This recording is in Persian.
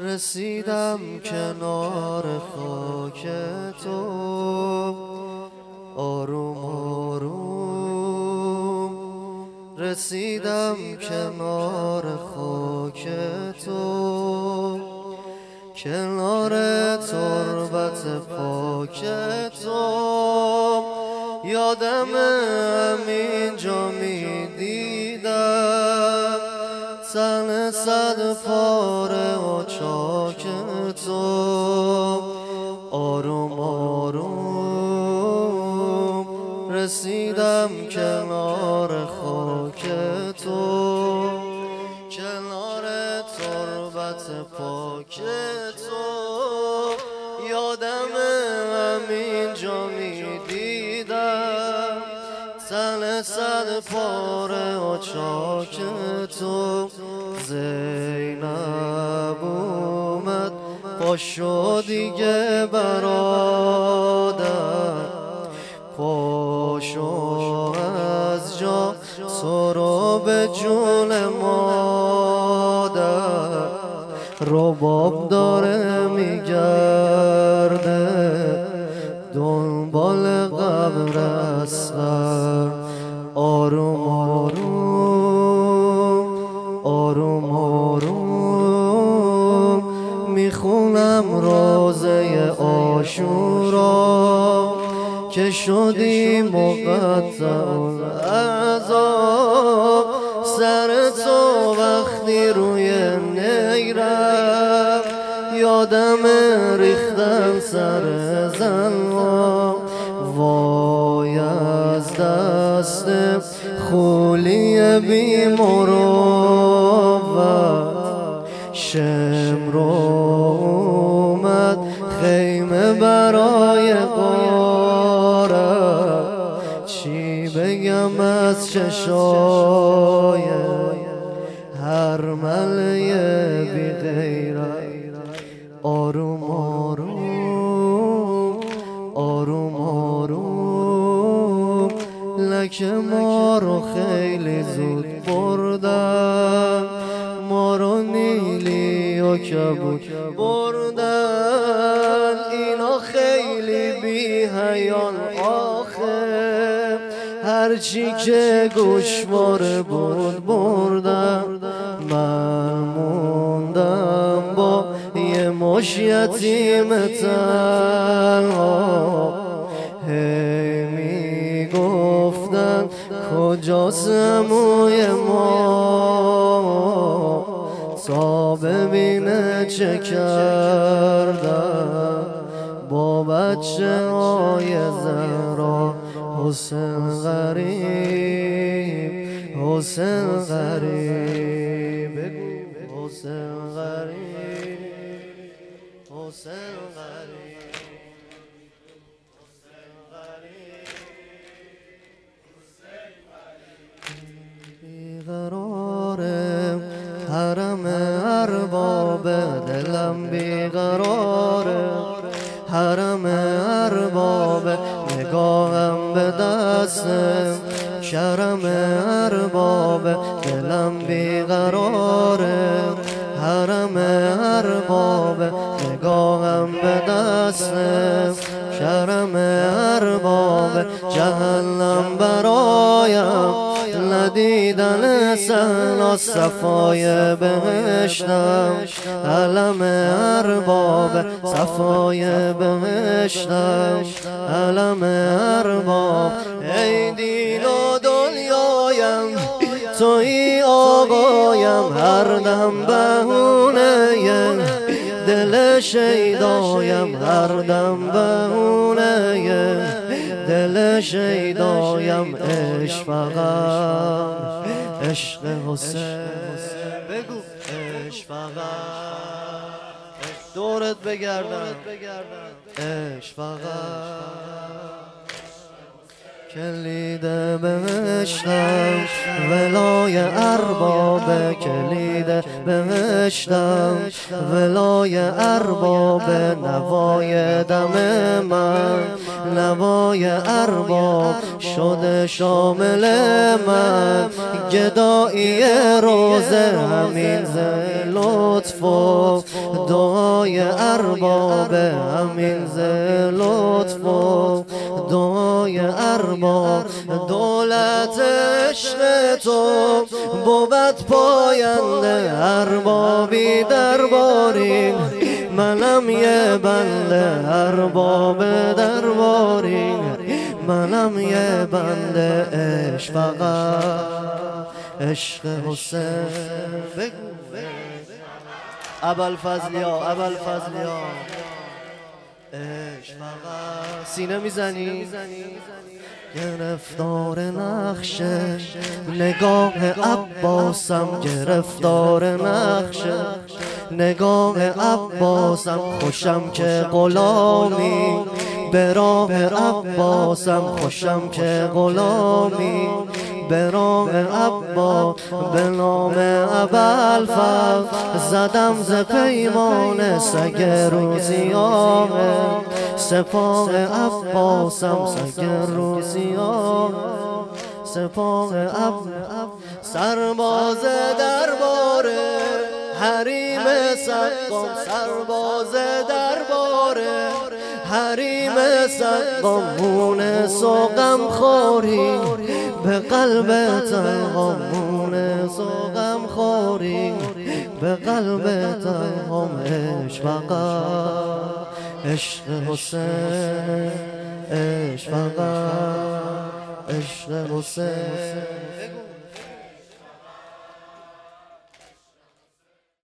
رسیدم کنار خاک تو، آروم آروم رسیدم کنار خاک تو، کنار تربت پاک تو. یادم همینجا میدیدم تن صد پاره و چاک تو. آروم آروم رسیدم کنار خاک تو، کنار تربت پاک تو. یادم همینجا میدیدم تن صد پاره و چاک تو. زینب اومد پاشو دیگه برادر، پاشو از جا تو رو به جون مادر. رباب داره میگرده دنبال قبر اصغر. آروم آروم آروم آروم میخونم روزه عاشورا که شدی مقطع العذاب. سر تو وقتی روی نیرم یادم ریختن سر زنها. وای از دست خولی بی مروت شمر اومد خیمه برای غارت. چی بگم از چشای هر ملعه بی غیرت. آروم آروم آروم آروم لکه ما رو خیلی زود بردن، ما رو نیلی و کبود بردن. اینا خیلی بی حیان آخه، هرچی که گوشواره بود بردن. من موندم با یه مش یتیم تنها، هی میگفتن کجاست عموی ما، تا ببینه چه کردن با بچه های زهرا. حسین غریب حسین غریب حسین غریب حسین غریب بیقراره حرم ارباب دلم، بیقراره حرم ارباب نگاهم به دست شرم ارباب دلم. بیقراره حرم ارباب نگاهم به دست شرم ارباب. جهنم برایم ندیدن سهل صفای بهشتم، علم ارباب صفای بهشتم، علم ارباب. ای دین و دنیایم توی آقایم، هر دم بهونه دل شیدایم، هر دم بهونه دل شیدایم. عشق فقط عشق حسین، بگو عشق فقط دورت بگردم، عشق فقط کلید بهشتم ولای ارباب، کلید بهشتم ولای ارباب، نوای دم من نوای ارباب شده شامل من، گدایی روزه همین ز لطف و دعای ارباب، همین ز لطف و دعای ارباب. دولت عشق تو بود پاینده، اربابی درباری منم یه بنده، ارباب درباری منم یه بنده. عشق فقط عشق حسین. بگو ابوالفضلیا ابوالفضلیا عشق فقط. سینه میزنی گرفتار نقشه نگاه عباسم، گرفتار نقشه نگاه عباسم، خوشم که غلامی به راه عباسم، خوشم که غلامی به راه عباس. به نام ابوالفضل زدم ز پیمان سگ روزیاه، سپاه عباسم سگ روزیاه، سپاه عباس. سرباز دربار حریم سقام، سرباز دربار حریم سقام، مونس و غم خوری به قلب تنها، مونس و غم خوری به قلب تنها. عشق فقط عشق حسین، عشق فقط عشق حسین.